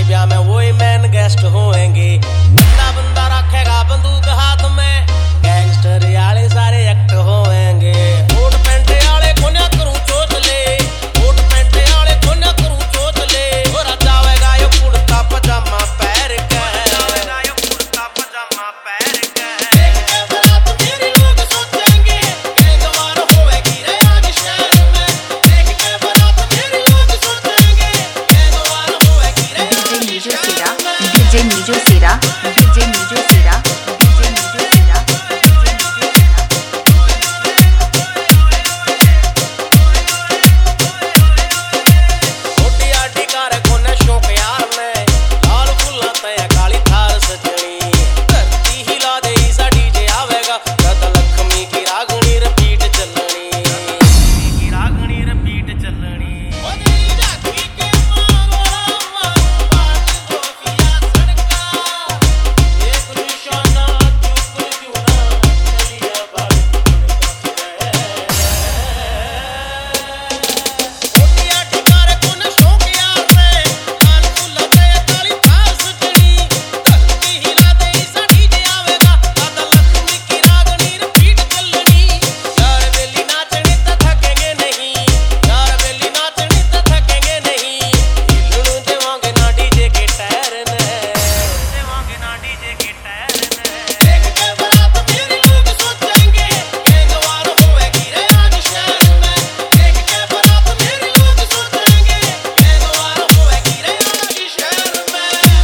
ब्याह में वही मैन गेस्ट होंगे। बंदा बंदा रखेगा बंदूक हाथ में, गैंगस्टर वाले सारे एक्ट होंगे। कोट पैंट वाले खोना करूं चोचले, कोट पैंट वाले खोना करूं चोचले। और जावेगा यो कुर्ता पजामा पैर के, जावेगा यो कुर्ता पजामा पैर के। देख के बारात मेरी लोग सोचेंगे गैंगवार होएगी रे आज शहर में। देख के बारात मेरी लोग सोचेंगे गैंगवार होएगी रे आज शहर में। DJ Nijo Sera, DJ Nijo Sera, DJ Nijo Sera, DJ Nijo Sera। छोटी आटी कार कोने शौक यार में, लाल फुल्ला तय काली थार सजनी। धरती हिला दे सा डीजे आवेगा, गद लक्ष्मी की रागनी रिपीट चलनी, की रागनी रिपीट चलनी। ओ तेरी राखी के मांगोड़ा मांगू बात गोपिया सड़का, एक निशाना चुक जुना चलिया बात छोटी आटी कार कोने शौक यार में, लाल फुल्ला तय काली थार सजनी। धरती हिला दे सा डीजे आवेगा, गद लक्ष्मी की रागनी रिपीट चलनी। यार बेली नाचनी तो थकेंगे नहीं, यार बेली नाचनी तो थकेंगे नहीं। हिलनु देवांगे ना डीजे के टायर ने, देवांगे ना डीजे के टायर ने। देख के बारात मेरी लोग सोचेंगे गैंगवार होएगी रे आज शहर में। देख के बारात मेरी लोग सोचेंगे गैंगवार होएगी रे आज शहर में।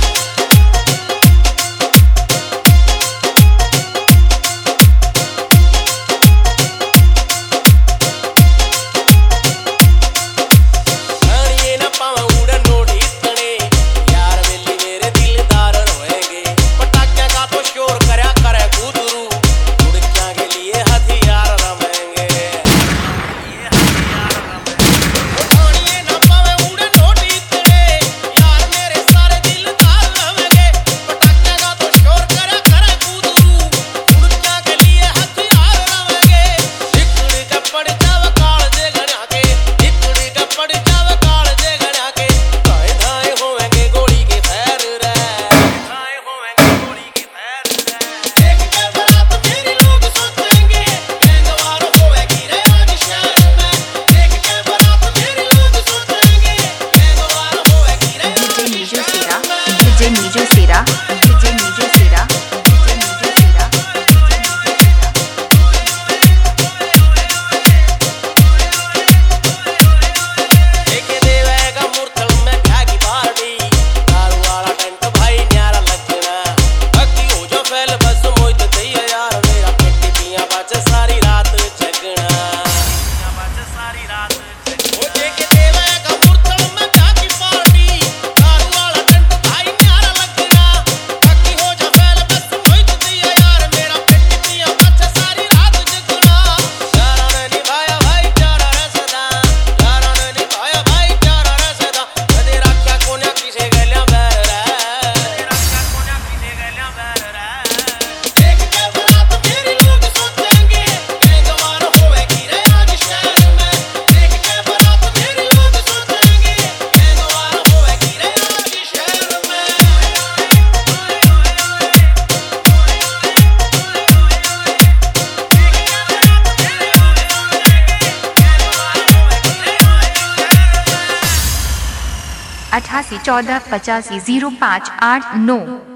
ये ना पावा उड़ा नोटी तने, यार बेली मेरे दिलदार रोएंगे। पटाखा का तो शोर करया करे गुदरू, लुड़कियां के लिए हथियार रमेंगे, ये हथियार रमेंगे। ये ना पावे उड़ा नोटी तने, यार मेरे सारे दिलदार रमेंगे। पटाखा का तो शोर करया करे गुदरू, लुड़कियां के लिए हथियार रमेंगे। इकड़ी का पड़ जावे काल जे गणा के, इकड़ी का पड़ जावे काल जे गणा के। धाए धाए होवेंगे गोली के फैर रे, धाए होवेंगे गोली के फैर रे। देख के बारात मेरी लोग सोचेंगे गैंगवार होएगी रे आज शहर में। देख के बारात मेरी लोग सोचेंगे गैंगवार होएगी रे DJ आज Nijo शहर Sera, में। DJ Nijo Sera, DJ Nijo Sera, DJ Nijo Sera, DJ Nijo Sera। देखे देवेगा मुरथल में क्या की पार्टी, दारू वाला टेंट भाई न्यारा लगना। बाकी हो जो फैल बस मोहित दैया यार, मेरा पेटी पिया बाचे सारी रात जगना, पिया बाचे सारी रात जगना। ओ देखे देवेगा मुरथल में क्या की पार्टी, दारू वाला टेंट भाई न्यारा लगना। बाकी हो जो फैल बस मोहित दैया यार, मेरा पेटी पिया बाचे सारी रात जगना। यारा ने निभाया भाईचारा रे सदा, यारा ने निभाया भाईचारा रे सदा। कदे राख्या कोन्या किसे गल्या बैर रे, कदे राख्या कोन्या किसे गल्या बैर रे। देख के बारात मेरी लोग सोचेंगे गैंगवार होएगी रे आज शहर में। देख के बारात मेरी लोग सोचेंगे गैंगवार होएगी रे आज शहर में। अठासी 14 85 05 8 9।